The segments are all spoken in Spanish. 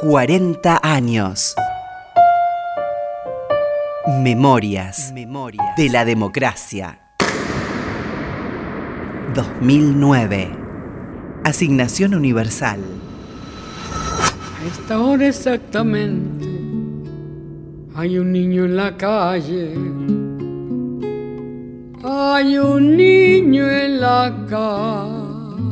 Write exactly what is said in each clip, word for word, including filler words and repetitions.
cuarenta años. Memorias, Memorias de la democracia. dos mil nueve. Asignación universal. A esta hora exactamente hay un niño en la calle. Hay un niño en la calle.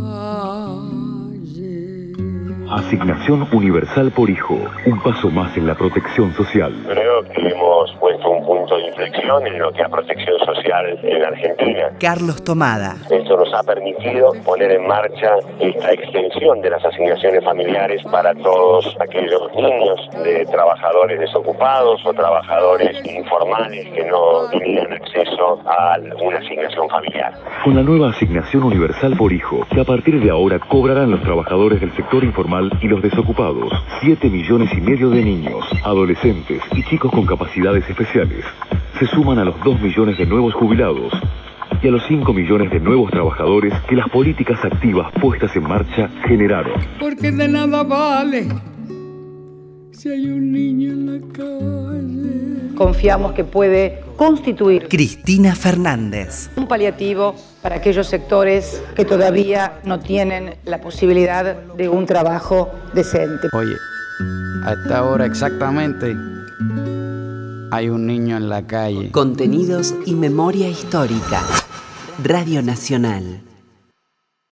Asignación universal por hijo. Un paso más en la protección social. Creo que hemos puesto un punto de inflexión en lo que es protección social en la Argentina. Carlos Tomada. Esto nos ha permitido poner en marcha esta extensión de las asignaciones familiares para todos aquellos niños de trabajadores desocupados o trabajadores informales que no tenían acceso a una asignación familiar. Con la nueva asignación universal por hijo, que a partir de ahora cobrarán los trabajadores del sector informal y los desocupados, siete millones y medio de niños, adolescentes y chicos con capacidades especiales, se suman a los dos millones de nuevos jubilados y a los cinco millones de nuevos trabajadores que las políticas activas puestas en marcha generaron. Porque de nada vale si hay un niño en la calle. Confiamos que puede constituir Cristina Fernández. un paliativo para aquellos sectores que todavía no tienen la posibilidad de un trabajo decente. Oye, a esta hora exactamente hay un niño en la calle. Contenidos y memoria histórica. Radio Nacional.